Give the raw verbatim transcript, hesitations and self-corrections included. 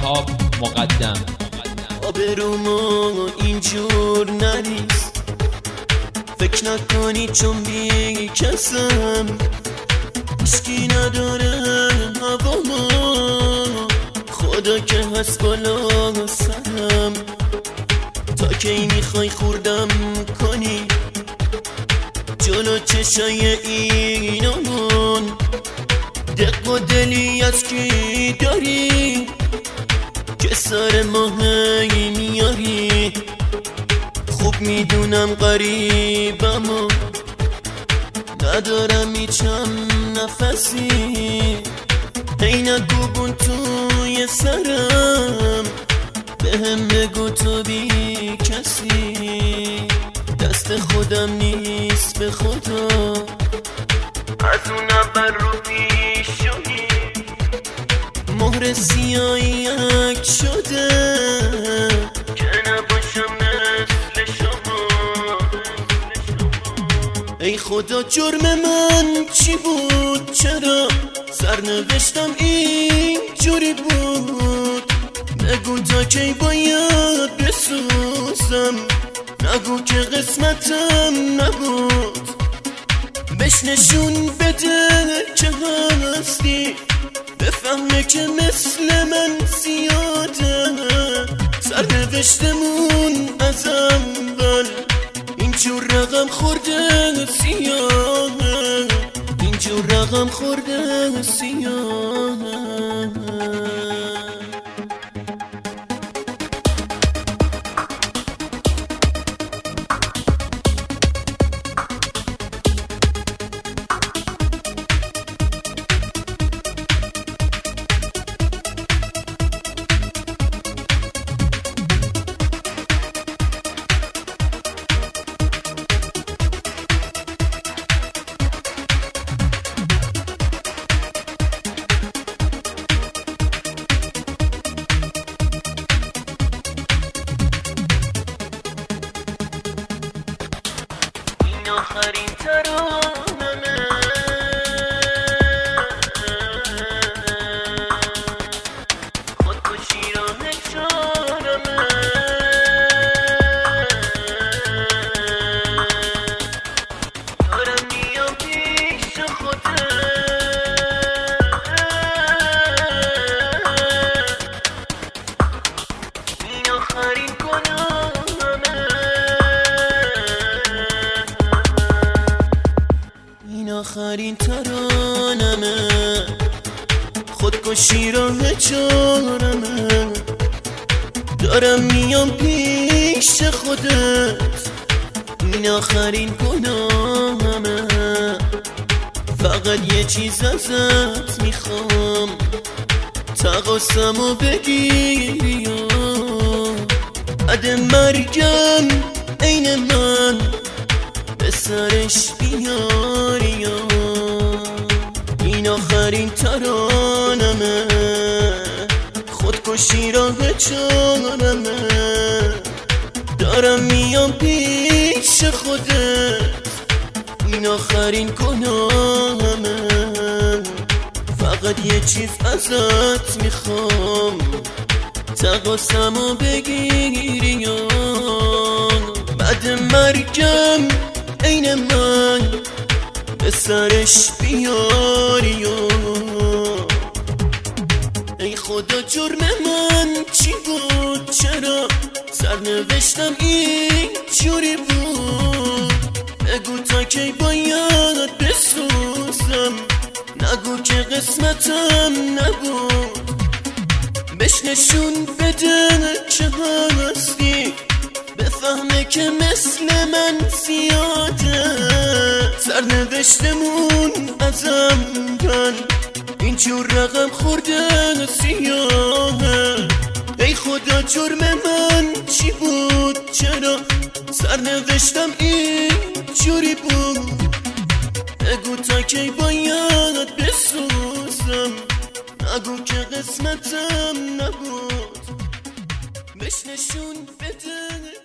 شهاب مقدم. آبرومو اینجور نریز، فکر نکنی چون بی کسم هیچکی نداره هوامو، خدا که هست بالا سرم. تا کی میخوای خوردم کنی جلو چشای اینامون؟ دق و دلی از کی داری که سر ما هی میاری؟ خوب میدونم غریبم و ندارم ایچم نفسی، هی نگو بون توی سرم، بهم بگو تو بی کسی. دست خودم نیست به خدا، از اونم بر رو پیشونی مهر سیاهی یک شده که نباشم مثل شما. ای خدا جرم من چی بود؟ چرا سرنوشتم این جوری بود؟ نگو تا کی باید بسوزم، نگو که قسمتم نبود. بهش نشون بده که هستی، بفهمه که مثل من زیاده. سرنوشتمون از اول اینجور رقم خورده سیاهه، اینجور رقم خورده سیاهه. آخرین ترانمه، خودکشی را نشانمه. دارم میام پیش خوده، این آخرین گناهمه، این آخرین ترانمه. خودکشی راه چارمه، دارم میام پیش خودت، این آخرین گناهمه. فقط یه چیز ازت میخوام، تقاسمو بگیری و بعد مرگم عین من به سرش بیاری. این آخرین ترانمه، خودکشی راه چارمه، دارم میام پیش خودت، این آخرین گناهمه. فقط یه چیز ازت میخوام، تقاسمو بگیری و بعد مرگم عین من به سرش بیاری. و ای خدا جرم من چی بود؟ چرا سرنوشتم این جوری بود؟ بگو تا کی باید بسوزم، نگو که قسمتم نبود. بهش نشون بده که هستی، بفهمه که مثل من زیاده. سرنوشتمون از اول اینجور رقم خورده سیاهه. ای خدا جرم من چی بود؟ چرا سرنوشتم این جوری بود؟ بگو تا کی باید بسوزم، نگو که قسمتم نبود. بهش نشون بده